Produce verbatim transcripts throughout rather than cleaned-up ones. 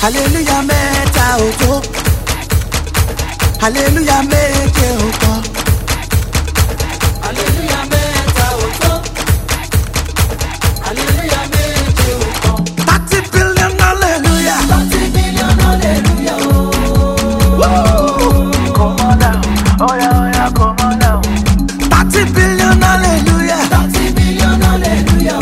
Hallelujah mẹ́ta ògo. Hallelujah méje ògo. Hallelujah mẹ́ta ògo. Hallelujah méje ògo. Thirty billion hallelujah. Thirty billion hallelujah. Woo! Come on now. Oh yeah, oh yeah, come on now. Thirty billion hallelujah. Thirty billion hallelujah.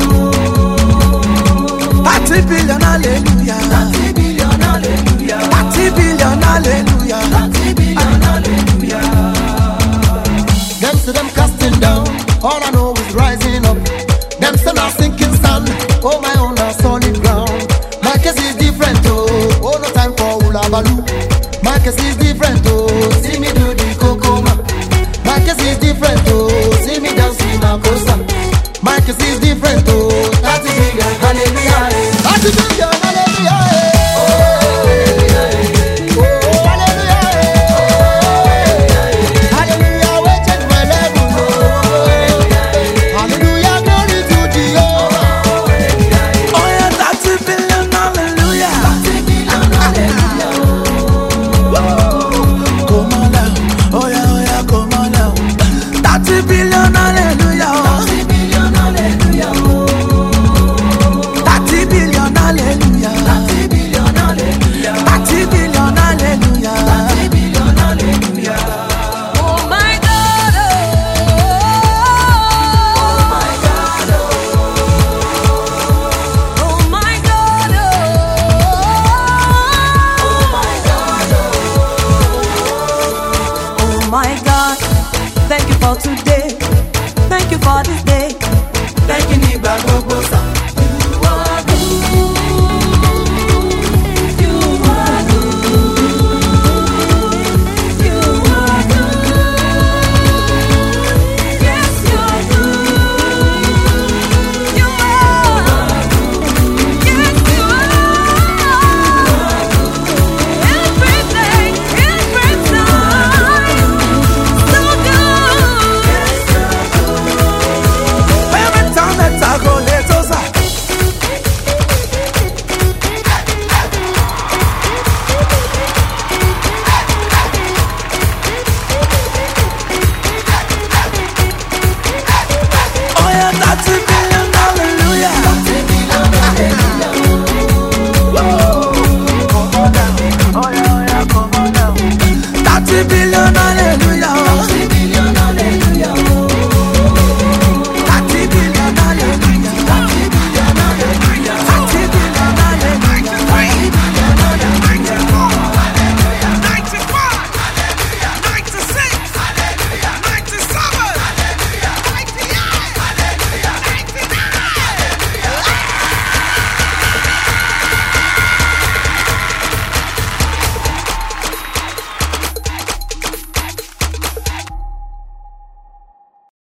Thirty billion hallelujah. Thirty billion hallelujah. Thirty billion hallelujah. Thirty billion hallelujah. Them say them casting down, all I know is rising up. Them say now sinking sand, oh my own a solid ground. My case is different, oh, oh no time for hula baloo. My case is different, oh, see me do the kokoma. My case is different, oh, see me dance in my costa. My case is different, oh, thirty billion hallelujah, thirty billion hallelujah. My God, thank you for today. Thank you for this day. Thank you, Niba Gogosa. You are good. You are good. You are good. Yes, you're good. You are. Yes, you are. Every day, every time. So good. Every time that I go, let us out. Oh yeah, thirty billion hallelujah. Thirty billion hallelujah. Whoa. Come on now. Oh yeah, oh yeah, come on now. Thirty billion hallelujah.